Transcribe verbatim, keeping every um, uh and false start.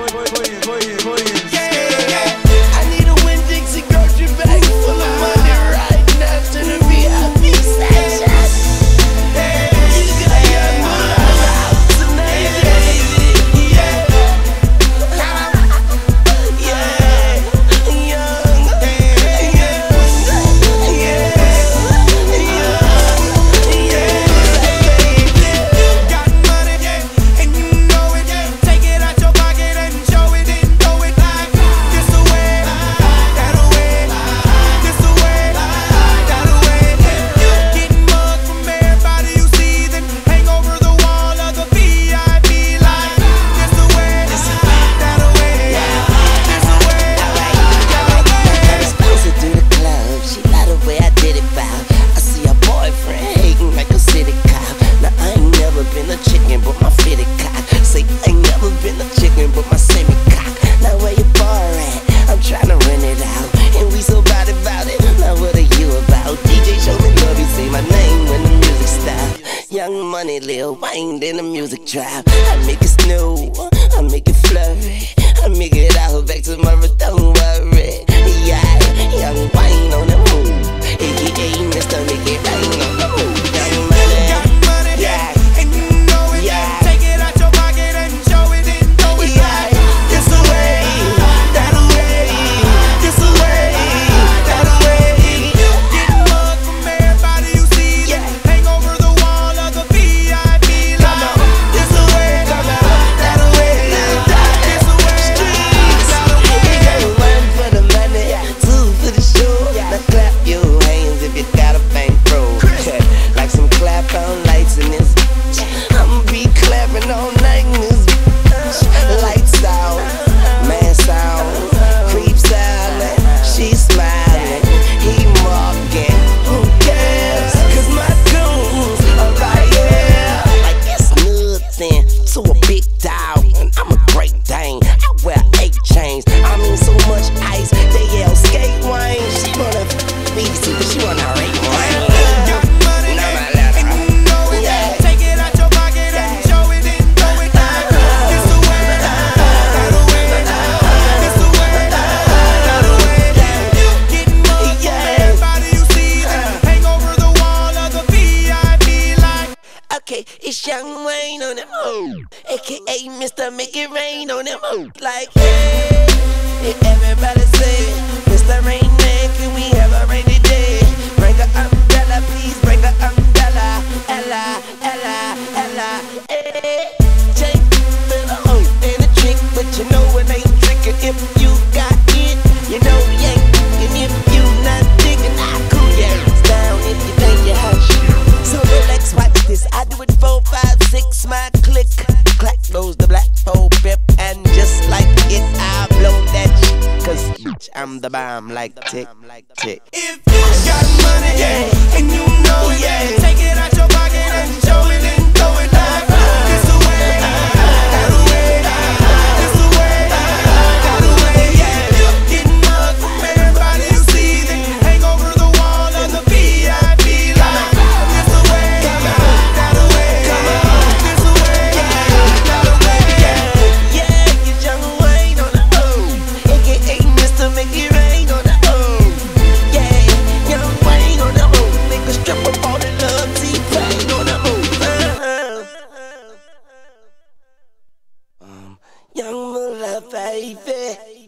I need a Winn-Dixie grocery bag full of money right now to the V I P section. Young Money, Lil Wayne in the music trap. I make it snow, I make it flurry, I make it out back tomorrow, don't worry. Yeah, Young Wayne on the move, A K A Mister Make It Rain on the move. Young Money, got money, yeah, and you know it. Yeah, take it out your pocket and show it and throw it back. This the way, that way, this the way, that way. You get mugged from everybody you see. Yeah, hang over the wall of the V I P line. This the way, that way, this the way. Streets, one for the money, two for the show. Now clap your hands if you got a bankroll. Like some clap on lights in this. I'ma be clapping all night in this. Lights out, man sound, creeps silent, she smiling, he mocking. Who cares? Cause my goons are right here. Like it's nothing to a big dog, and I'm a great dane. I wear eight chains. I mean so much ice, they yell skate wine. She wanna be easy, but she wanna rate wine. It's Young Wayne on them move, A K A Mister Make It Rain on them move. Like hey, hey, everybody say, Mister Rain Man, can we have a rainy day? Bring a umbrella, please bring a umbrella. Ella, Ella, Ella, hey. Jake, the hoe and a trick, but you know it ain't trickin' if you got it. You know you ain't, and if you not thinking, I cool your ass down if you think you have shit. So relax, watch this. I do it four, five, six, my click. Clack goes the black four pip, and just like it, I blow that shit. Cause bitch, I'm the bomb like tick, tick. If you got money, yeah, and you know it, yeah, take it out your pocket and show it and throw it like this the way, that way, this the way, that way, yeah. You get mugged from everybody you see, then hang over the wall of the V I P line. This the way, that way, this the way, that way, yeah. Yeah, you Young Wayne on the move, A K A Mister Make It Rain on the move. Yeah, Young Wayne on the move, make a strip of all the love, T-Pain on the move. Uh-huh. Um, Young Mula, baby.